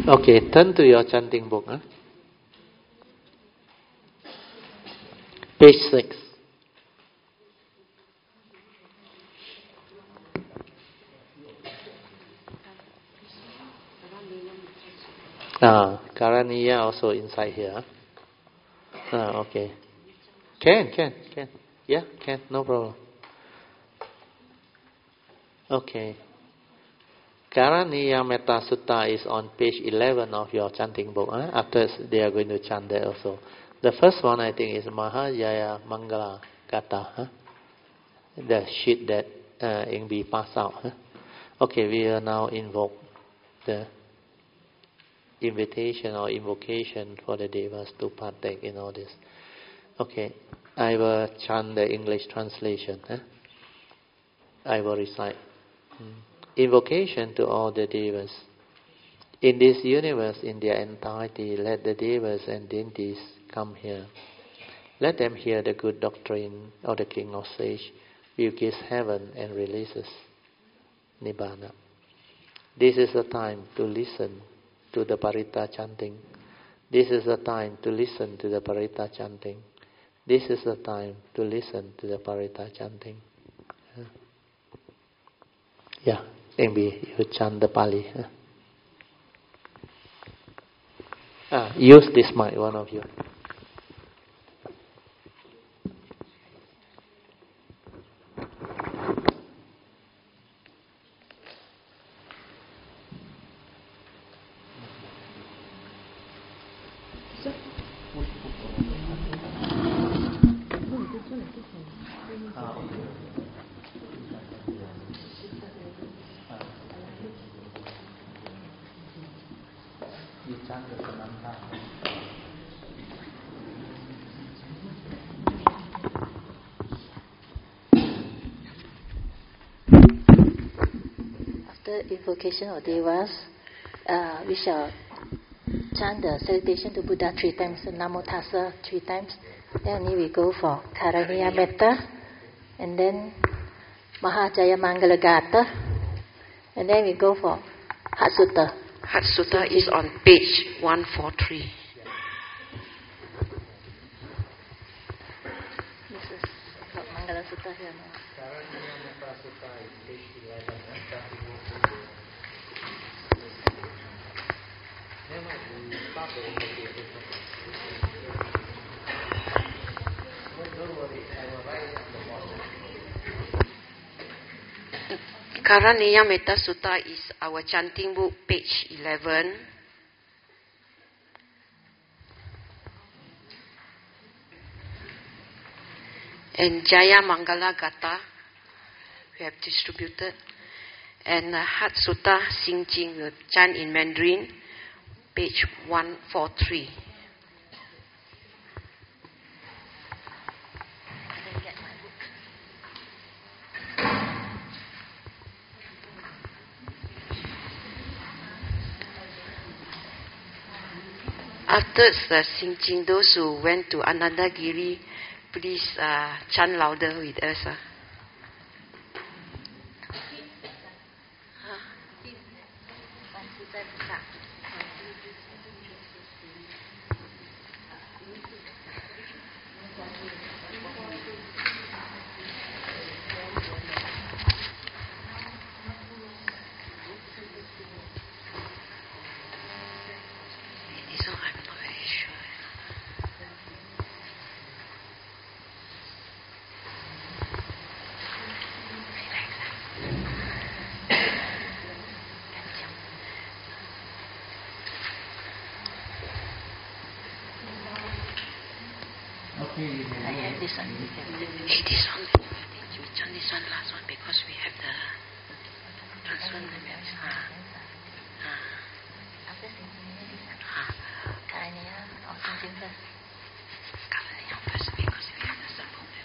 Okay, turn to your chanting book. Page 6. Karaniya also inside here. Okay. Can. Yeah, can. No problem. Okay. Karaniya Metta Sutta is on page 11 of your chanting book. After they are going to chant there also. The first one I think is Mahajaya Mangala Gata. The sheet that Ingbi passed out. Okay, we will now invoke the invitation or invocation for the devas to partake in all this. Okay, I will chant the English translation. I will recite. Invocation to all the devas. In this universe, in their entirety, let the devas and deities come here. Let them hear the good doctrine of the King of Sage, which gives heaven and releases Nibbana. This is the time to listen to the Parita chanting. This is the time to listen to the Parita chanting. This is the time to listen to the Parita chanting. Yeah, maybe you chant the Pali. Use this mic, one of you. After invocation of devas, we shall chant the salutation to Buddha 3 times, Namo Tassa 3 times. Then we go for Karaniya Metta, and then Mahajaya Mangala Gata, and then we go for Hat Sutta. Hat Sutta is on page 143. This is Mangala Sutta here now. Karaniya Metta Sutta is page 11. Karaniya Metta Sutta is our chanting book, page 11. And Jaya Mangala Gata, we have distributed. And Hat Sutta Sing Jing will chant in Mandarin, page 143. After the Sing Jing, those who went to Anandagiri, please chant louder with us. This one. Hey, this one. We chant this one last one because we have the transfer. After singing, Karaniya or singing first? Karaniya first because we have the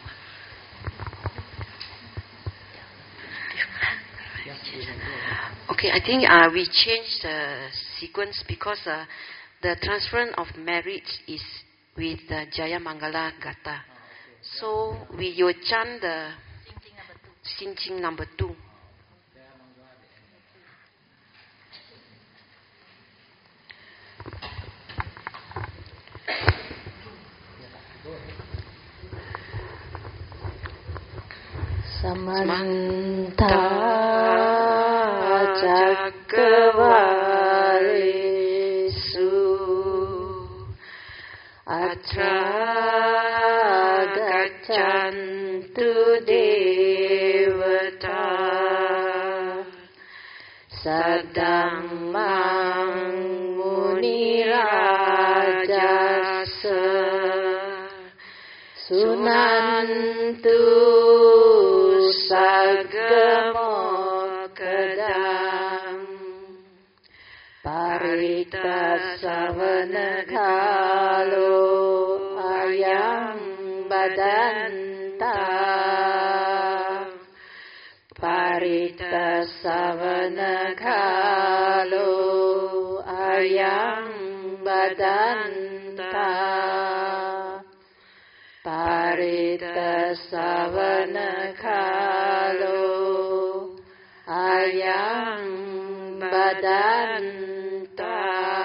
support. Okay, I think we change the sequence because the transference of merit is with the Jaya Mangala Gata. So we will chant the Sing Jing number 2. Samanta Cakkavalesu Atra Gaccantu Devata Sadammang Munirajasa Sunantu Saggamokadam Paritassavanakalo Ayam Badanta Paritassavanakalo Ayam Badanta Paritassavanakalo Ayam Badanta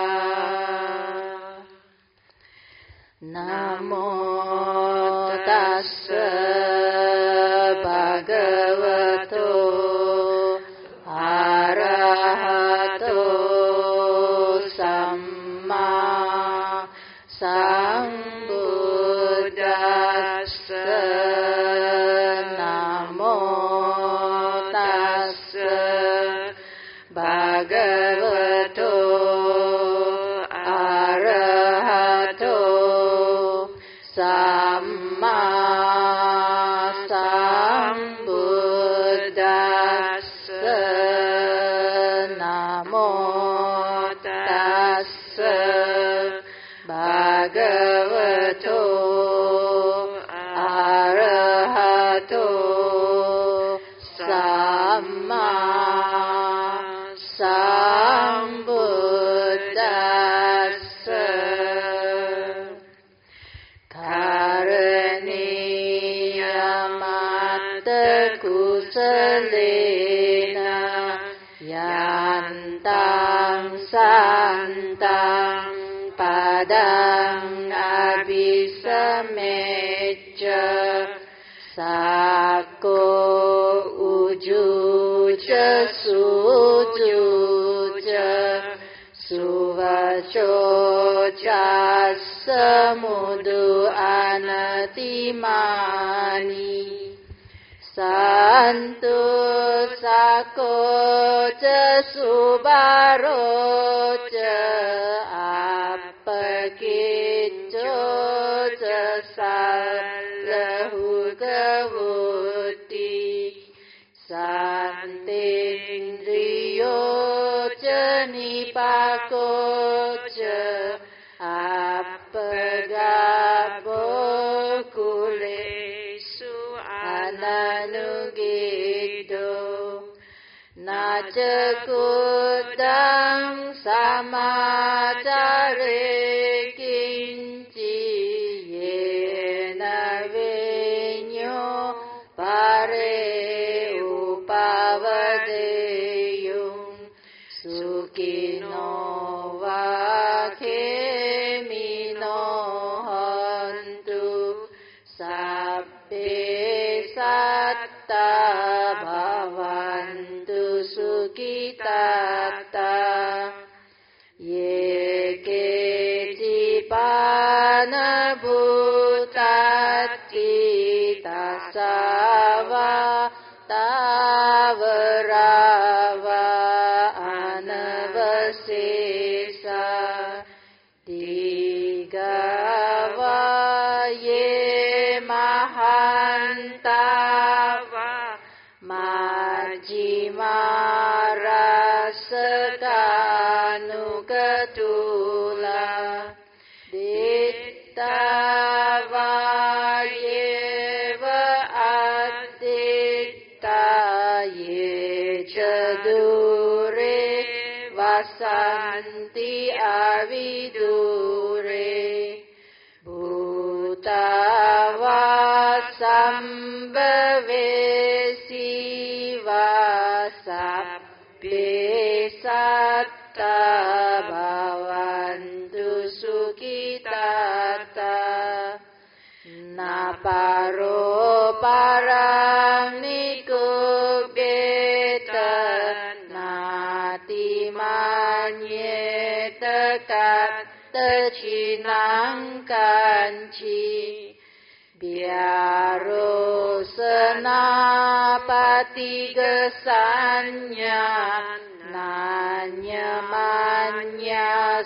Namo tassa bhagavato arahato samma sambuddhassa Namo tassa bhagavato arahato samma sambuddhassa Namo tassa bhagavato arahato samma sambuddhassa Karaniyamatta kusalena yantang santang padang abhisamecca sako ujuca sujuca suvaco casamudu anatimani santu sako casubaroca apakicco casalahu kavuti santindriyo canipako ca apagabo kulesu ananugido Najakudang samacare kinci yena venyo pare upavadeyum sukino vakemino hantu sabbe satta bhavantu sukitata ye kecipana bhutati tasava tavarava anavasesa digava ye mahantava majjimaraskanukatula dittava yeva additta ye cadure vasanti avidure bhutava sambhavesi vasabbe satta bhavantu sukitata naparo parang Vinangkanchi Biarosana patigasanya Nanyamanya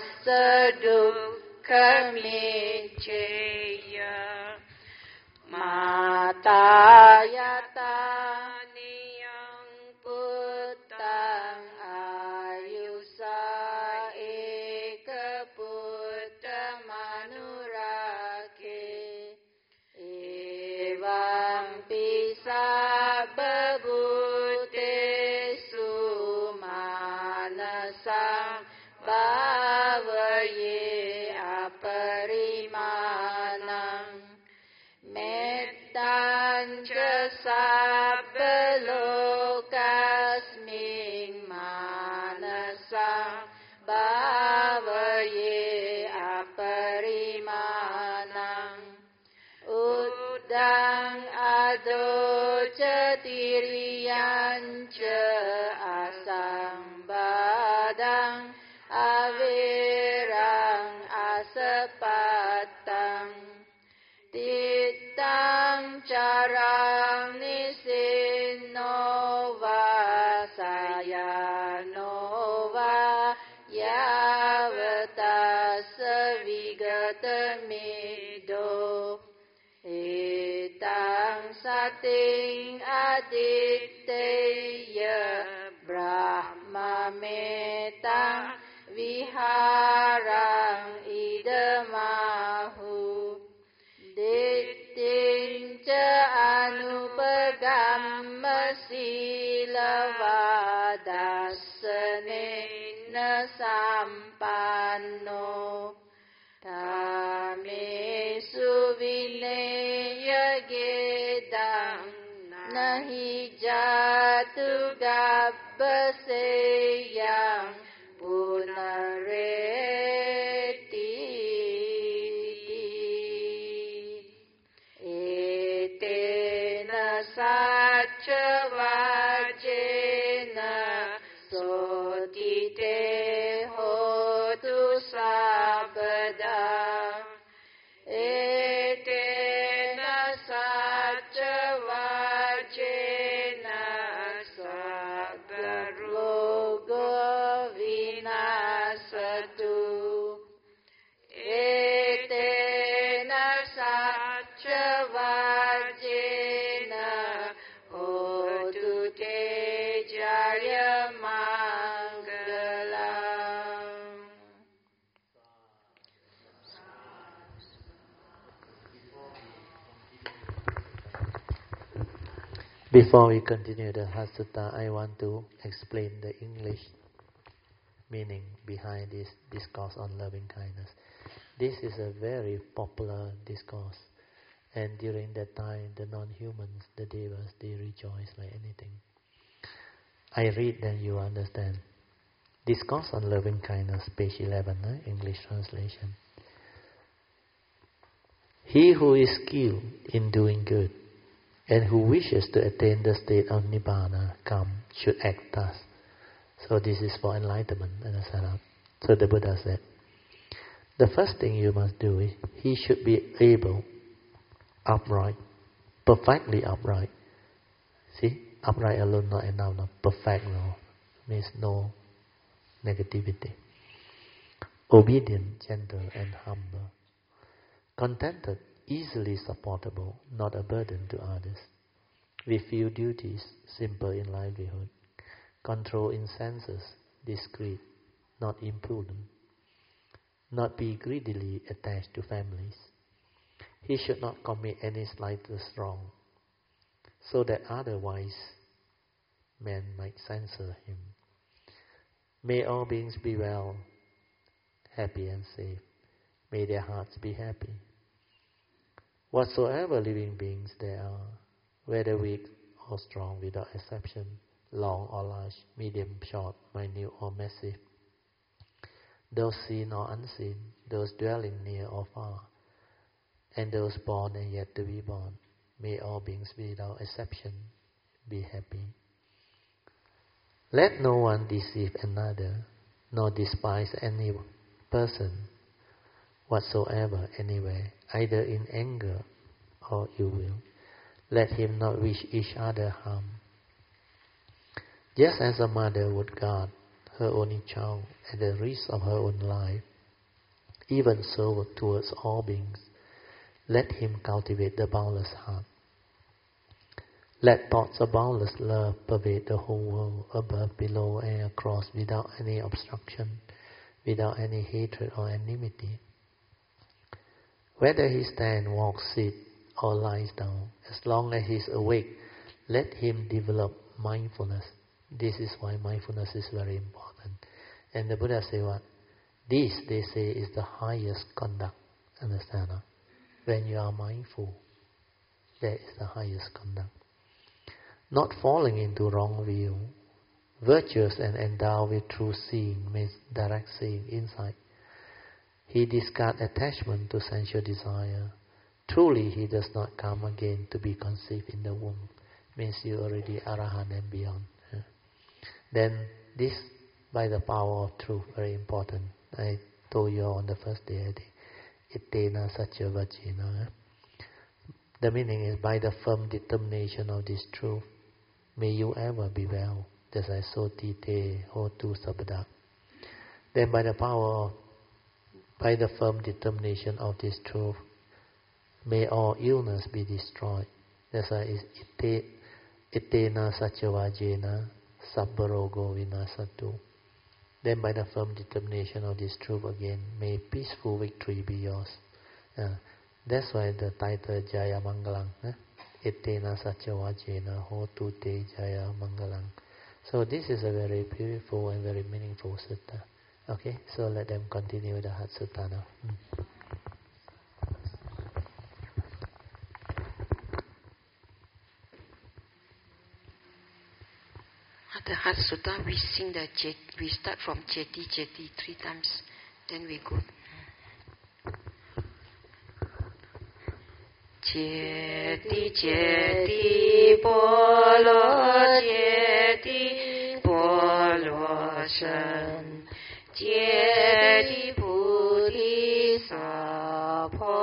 sedukamiceya Matayata niyang putang ayusa ekaputta manurake Evang pisa babute sumanasang bhavaye aparimanang Mettanca sabbelokasming manasang bhavaye aparimanang Uddang adoca tiriyanca asang badang avirang asapatang Titang carang nisinova sayanova yavata savigatamido Etang sating aditteya brahma metang viharang idamahu Ditting ca anupagamma silavadasanena sampanno Tamesu vineya gedang nahi jatu gabbaseyang punareti Etena sacha vajena sotite hotu sabada Etena sacha vajena sagarlogo vinasatu Etena sacha vajena hotu te jaya mangalam Before we continue the Hatha, I want to explain the English meaning behind this discourse on loving kindness. This is a very popular discourse, and during that time, the non-humans, the devas, they rejoice like anything. I read, then you understand. Discourse on loving kindness, page 11, English translation. He who is skilled in doing good and who wishes to attain the state of Nibbana, should act thus. So this is for enlightenment and a setup. So the Buddha said, the first thing you must do is, he should be able, upright, perfectly upright. See, upright alone not enough, no. Perfect no. Means no negativity. Obedient, gentle and humble. Contented, easily supportable, not a burden to others. With few duties, simple in livelihood. Control in senses, discreet, not imprudent. Not be greedily attached to families. He should not commit any slightest wrong, so that otherwise men might censor him. May all beings be well, happy and safe. May their hearts be happy. Whatsoever living beings there are, whether weak or strong without exception, long or large, medium, short, minute or massive, those seen or unseen, those dwelling near or far, and those born and yet to be born, may all beings without exception be happy. Let no one deceive another, nor despise any person. whatsoever anywhere, either in anger or ill will. Let him not wish each other harm. Just as a mother would guard her only child at the risk of her own life, even so towards all beings, let him cultivate the boundless heart. Let thoughts of boundless love pervade the whole world, above, below, and across, without any obstruction, without any hatred or enmity. Whether he stands, walks, sits, or lies down, as long as he is awake, let him develop mindfulness. This is why mindfulness is very important. And the Buddha say what? This, they say, is the highest conduct. Understand? Huh? When you are mindful, that is the highest conduct. Not falling into wrong view. Virtuous and endowed with true seeing means direct seeing, insight. He discards attachment to sensual desire. Truly, he does not come again to be conceived in the womb. Means you already Arahant and beyond. Then this, by the power of truth, very important. I told you on the first day, I think, Itena Satya Vajina. The meaning is by the firm determination of this truth, may you ever be well. That's I so te ho tu sabada. Then by the power of, by the firm determination of this truth, may all illness be destroyed. That's why it's Itena Satya Vajena Sabbarogo Vinasatu. Then by the firm determination of this truth again, may peaceful victory be yours. That's why the title Jaya Mangalang. Itena Satya Vajena Hotu Te Jaya Mangalang. So this is a very beautiful and very meaningful sutta. Okay, so let them continue the Heart Sutta now. The Heart Sutta, we sing we start from Cheti 3 times, then we go. Cheti Polo Shan, Cheti Buddhi Sapo,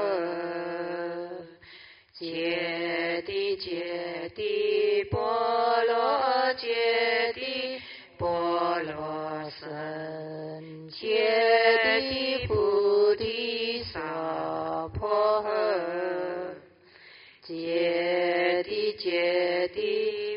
Cheti Polo San, Cheti Buddhi Sapo, Cheti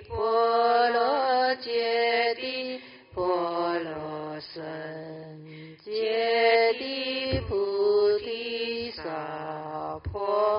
Polo San, Cheti Buddhi Sapo,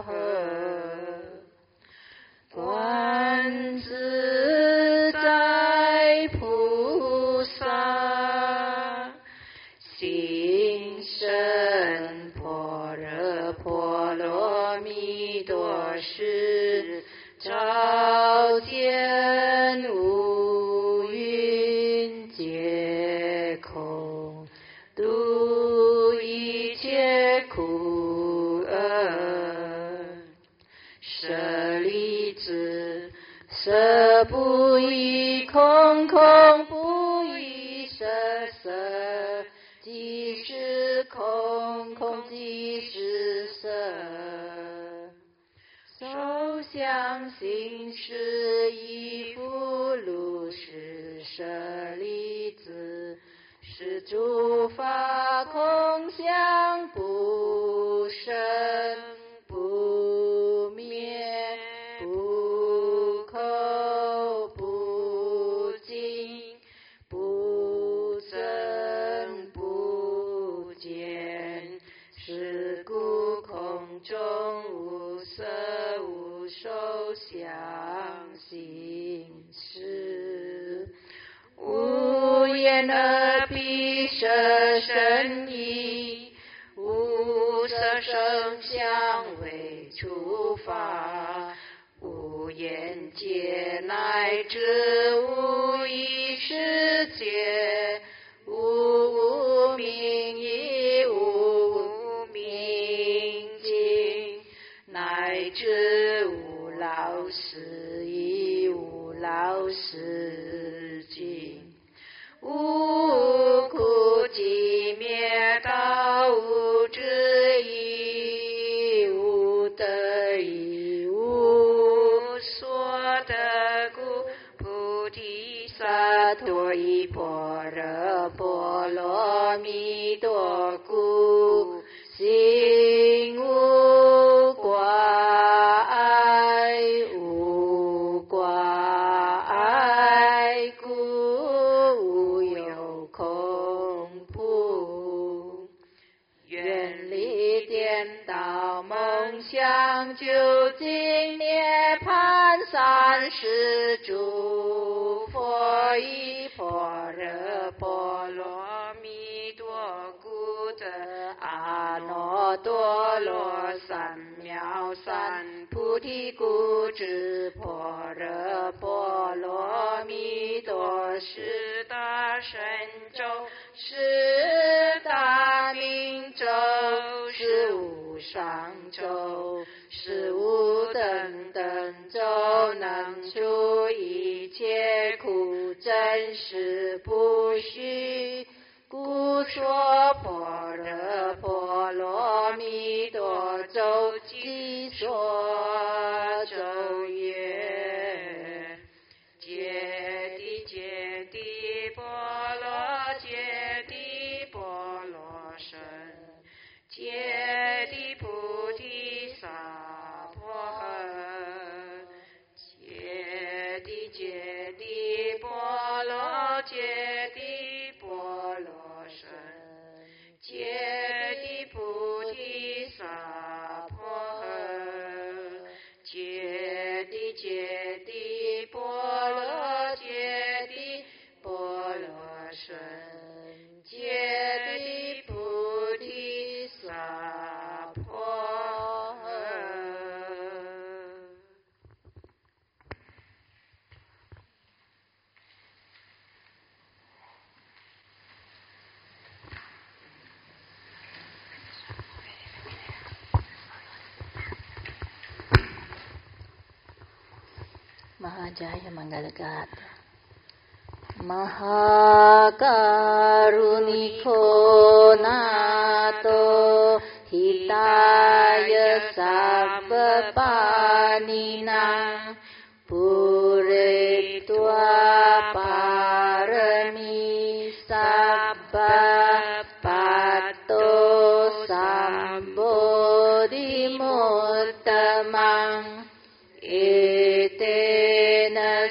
Guan Zi Zai Pu Sa, Xing Shen Po Re Po Lo Mi Do Shi, Zhao Jian Wu Yun Jie Kong, Du Yi Jie Ku En, She Li Zi, Se Bu Yi Kong Kong Bu Yi Se Se, Ji Shi Kong Kong Ji Shi Se,受想行识亦复如是舍利子，是诸法空相不生不灭不垢不净不增不减，是故空中无色无受想行识，无眼耳鼻舌身意，无色声香味触法，无眼界乃至无意识界，无明亦无明尽，乃至无老死亦无老死尽，无苦集灭道无智热波罗蜜多故，心无挂碍，无挂碍故，无有恐怖。远离颠倒梦想，究竟涅槃三世诸佛依般若波罗蜜多故得阿耨多罗三藐三菩提故知般若波罗蜜多是大神咒，是大明咒，是无上咒，是无等等咒，能除一切苦，真实不虚。故说般若波罗蜜多咒，即说咒曰：揭谛揭谛波罗揭谛波罗僧，揭谛菩提萨婆诃，揭谛揭谛波罗揭谛波罗僧，揭谛菩提萨婆诃，揭谛揭谛波罗揭谛波罗僧，揭谛菩提萨婆诃。Mahajaya Mangalagata Mahakaruniko Nato Hitaya Sabbapanina Puritva Parami Sabba Pato Sambodhi Muttamang Etena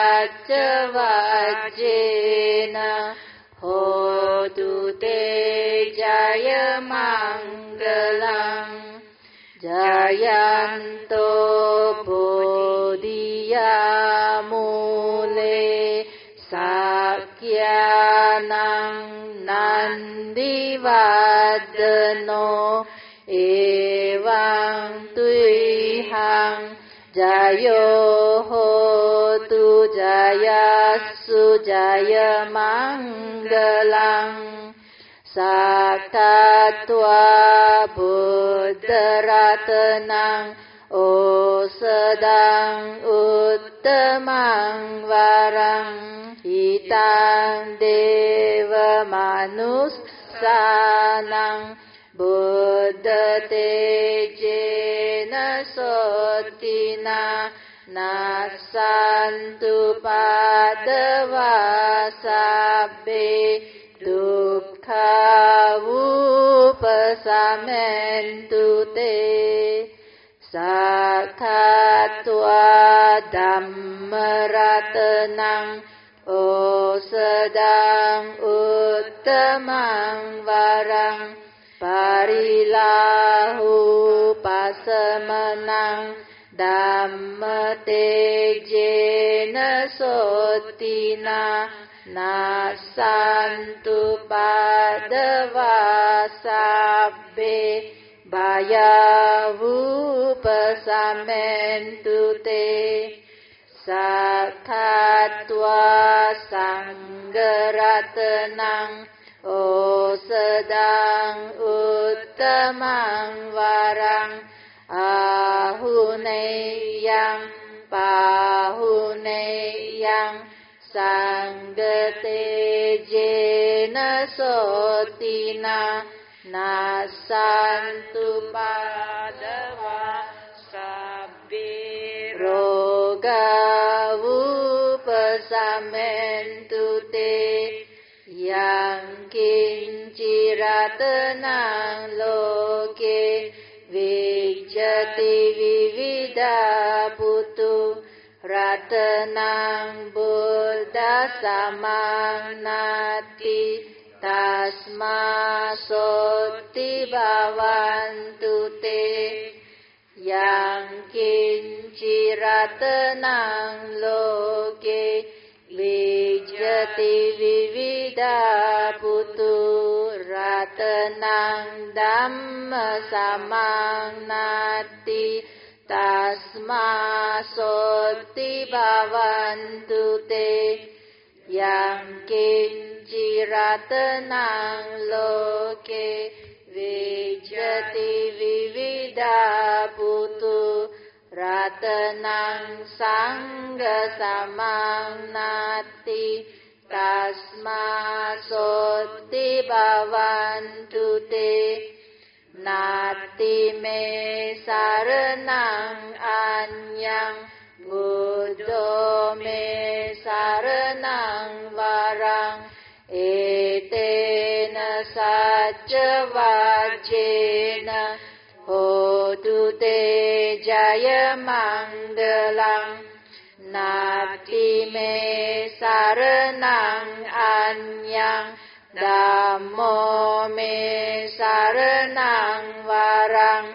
Satcavajjena Hotu Te Jaya Mangalang Jayanto Bodhiya Mule Sakyanang Nandivadano Evang Tuihang Jayo hotu jayasu jaya mangalang Sakatwa buddharatanang O sedang uttamang varang Hitang deva manusanang Buddha tejena sotina nasantu padava sabbe dukkha upasamentu te sakatwa dhammaratanang O sedang uttamang varang Parilahu pasamanang Dhamma tejena sotina nasantu padava sabbe bayavu pasamentu te sakatwa sanggaratanang O sedang uttamang varang ahuneyang pahuneyang sangatejena sotina nasantu padava sabbe roga upasamentu te yang kinciratanang loke vijjati vivida putu ratanang buddha samang nati tasma soti bhavantu te yang kinciratanang loke vijjati vivida putu ratanang dhamma samang nati tasma soti bhavantu te yang kinciratanang loke vijjati vivida putu ratanang sangha samang nati tasma soti bhavantu te nati me saranang anyang buddho me saranang varang etena sacca vajjena hotu te jaya mangalang nati me saranang anyang dhammo me saranang varang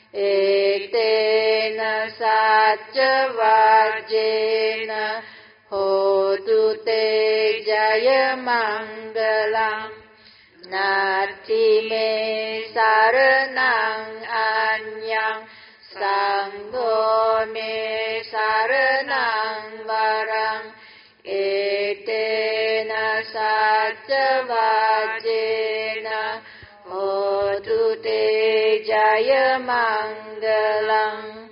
etena sacca vajjena hotu te jaya mangalang nati me saranang anyang sangho me saranang varang etena sacca vajjena hotu te jaya mangalang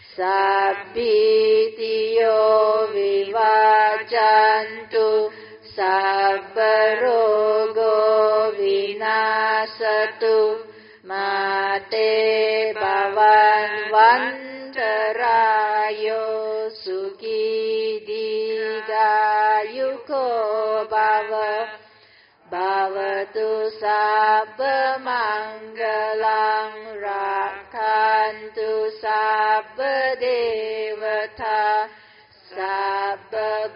sabbitiyo vivajantu sabbarogo vinasatu mate bhavan vantarayo sukhi digayuko bhava bhavatu sabba mangalang rakhantu sabba devata sabba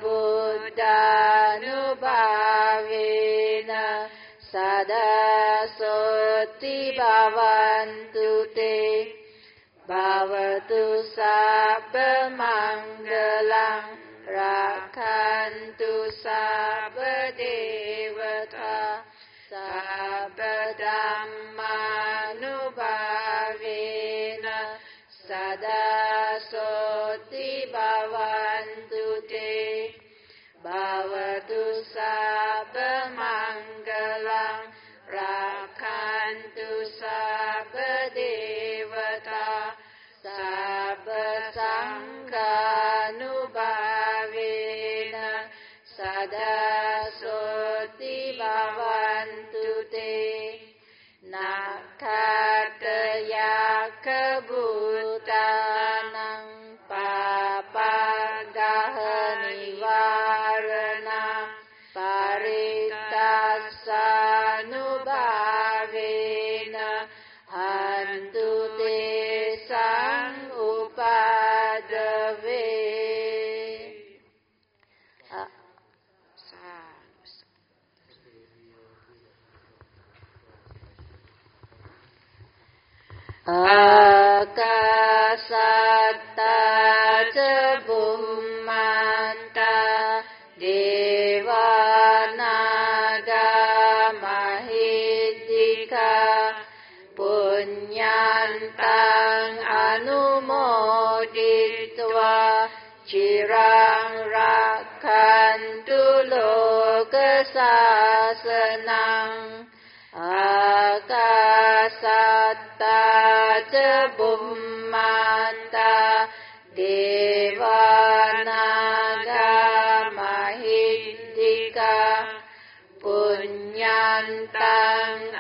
buddhanubhavena sada soti bhavantu te bhavatu sabba mangalang rakhantu sabba devata sabba dhammanubhavena sada soti bhavantu te bhavatu sabba mangalang rakhantu sabba devata sabba sanghanubhavena sada soti bhavantu te nakataya kabhutanang papagahanivarana paritassanubhavena hantu te sang upadave. Akasatta ca bummanta devanaga mahiddhika punyantang anumoditva cirang rakhantu lokasasanang akasatta ca bummanta devanaga mahiddhika punyantang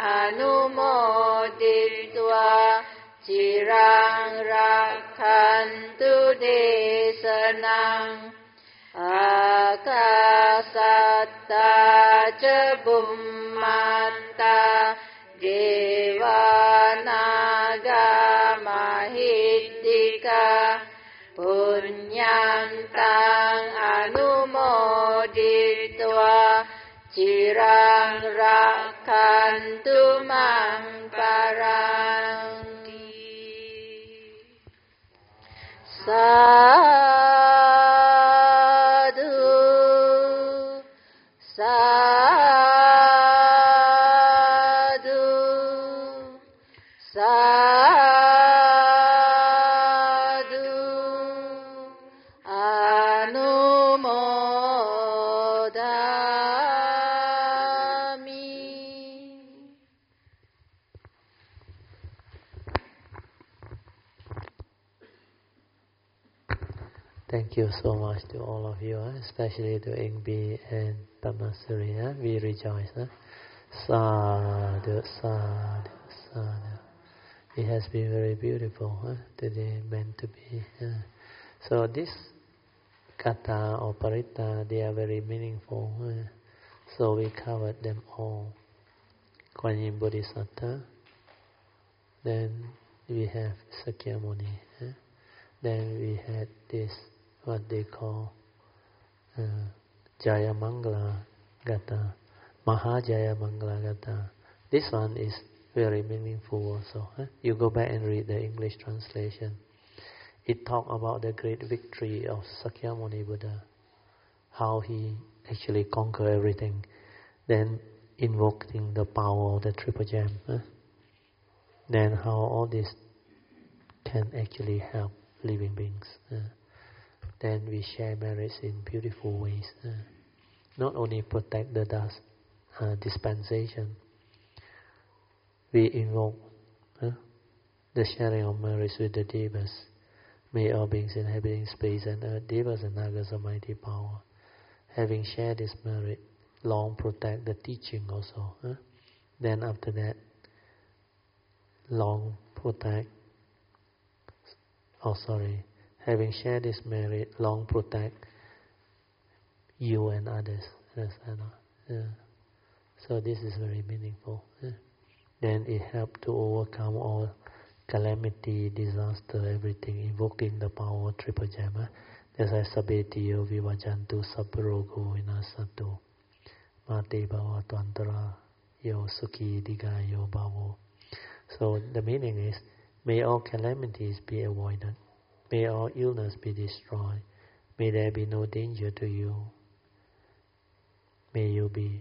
anumoditva cirang rakhantu desanang akasatta จบุมมันตาเดวานากามหิตติกาปุญญันตังอนุโมดิตวาจิรังรักขันตุมังปารังสาธุสาธุสาธุอนุโมทามิ Thank you so much to all of you, especially to Ingbi and Padmasuri. We rejoice. Sadhu, sadhu, sadhu. It has been very beautiful today, meant to be. So this kata or parita, they are very meaningful. So we covered them all. Kuan Yin Bodhisattva. Then we have Sakyamuni. Then we had this, what they call Jayamangala Gata, Mahajayamangala Gata. This one is very meaningful also. You go back and read the English translation. It talks about the great victory of Sakyamuni Buddha, how he actually conquered everything, then invoking the power of the Triple Gem. Then how all this can actually help living beings. Then we share merits in beautiful ways. Not only protect the dust dispensation, we invoke the sharing of merits with the devas. May all beings inhabiting space and earth, devas and nagas of mighty power, having shared this merit, long protect the teaching also. Then after that, long protect, having shared this merit, long protect you and others. So this is very meaningful. Then it helps to overcome all calamity, disaster, everything, invoking the power of Triple Gem. That's why Sabetiyo Vivajantu Sabrogo Vinasantu Mate Bhava Twantara Yo Sukhi Digayo Bhavo. So the meaning is, may all calamities be avoided. May all illness be destroyed. May there be no danger to you. May you be...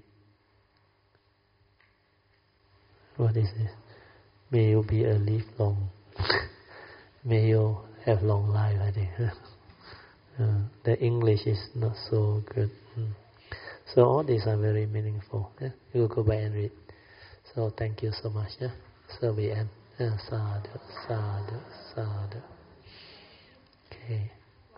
What is this? May you be a live long. May you have long life, I think. The English is not so good. So all these are very meaningful. You go back and read. So thank you so much. So we end. Sadhu, sadhu, sadhu. Okay.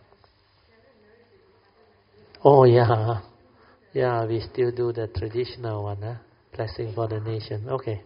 Oh yeah. Yeah, we still do the traditional one. Blessing for the nation. Okay.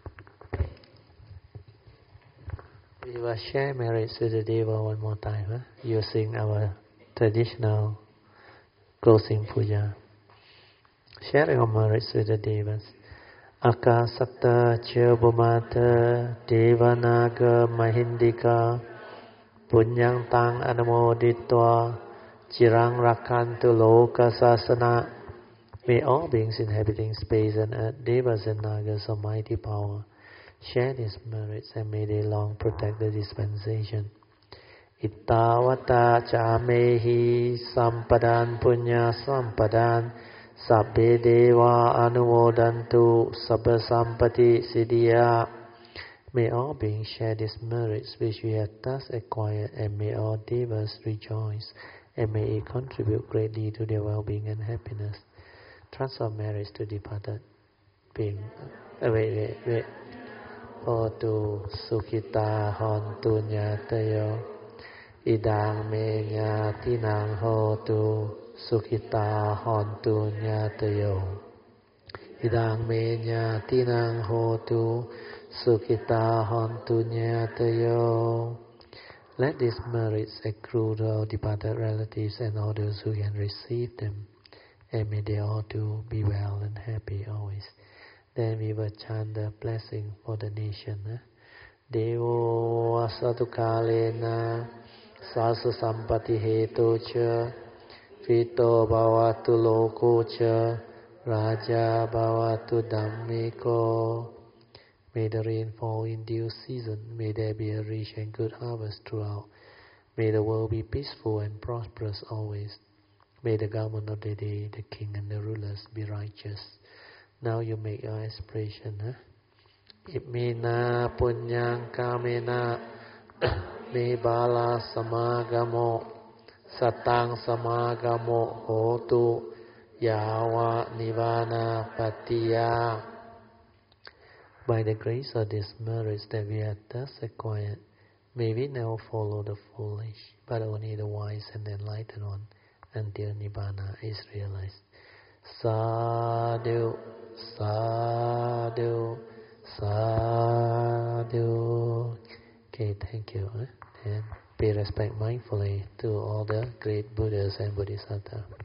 We will share merits with the Deva one more time, using our traditional closing puja. Sharing of merits with the Devas. Akasata Chirabhumata Devanaga Mahindika Punyang Tang Anamoditwa Chirang Rakantu Loka Sasana. May all beings inhabiting space and earth, Devas and Nagas of mighty power, share these merits and may they long protect the dispensation. Ittavata Chamehi Sampadan Punya Sampadan Sabbe Deva Anumodantu Sabba Sampati Siddhya. May all beings share these merits which we have thus acquired, and may all devas rejoice, and may it contribute greatly to their well-being and happiness. Transfer merits to departed being. Wait. Otu Sukhita Hontu Nyatayo Idang Me Nyatinang Hotu Sukhita Hontu Nyatayo Idang Me Nyatinang Hotu Sukhita Hontu Nyatayo. Let these merits accrue to our departed relatives and all those who can receive them, and may they all do be well and happy always. Then we will chant the blessing for the nation. Devo asatukalena sasa sampati hetu cha Vito bhavatu loko cha Raja bhavatu dhammiko. May the rain fall in due season. May there be a rich and good harvest throughout. May the world be peaceful and prosperous always. May the government of the day, the king and the rulers be righteous. Now you make your aspiration. Imena punyang kamena me bala samagamo satang samagamo hotu yawa nivana patiya. By the grace of these merits that we have thus acquired, may we now follow the foolish, but only the wise and enlightened one, until Nibbana is realized. Sadhu, sadhu, sadhu. Okay, thank you. And pay respect mindfully to all the great Buddhas and Bodhisattvas.